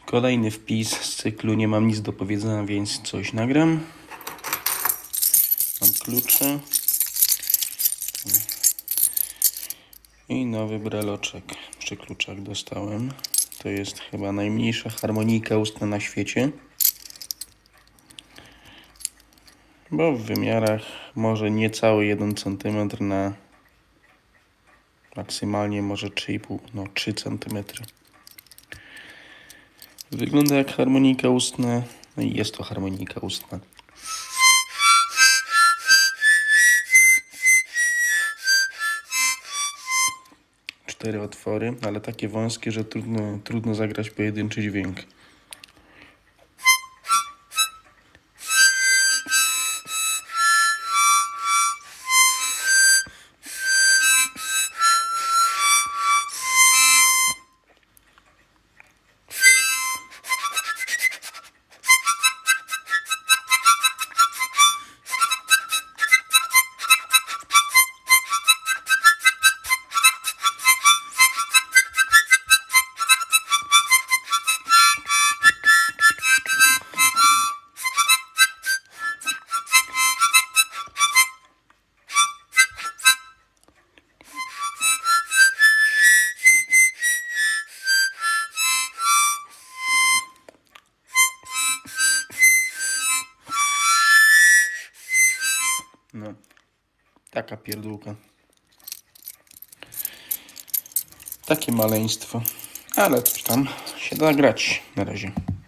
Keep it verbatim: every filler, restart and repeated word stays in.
Kolejny wpis z cyklu Nie mam nic do powiedzenia, więc coś nagram. Mam klucze. I nowy breloczek przy kluczach dostałem. To jest chyba najmniejsza harmonika ustna na świecie. Bo w wymiarach może niecały jeden centymetr na maksymalnie może trzy i pół, no trzy centymetry. Wygląda jak harmonika ustna, no i jest to harmonika ustna. Cztery otwory, ale takie wąskie, że trudno, trudno zagrać pojedynczy dźwięk. No, taka pierdółka. Takie maleństwo. Ale coś tam się da grać na razie.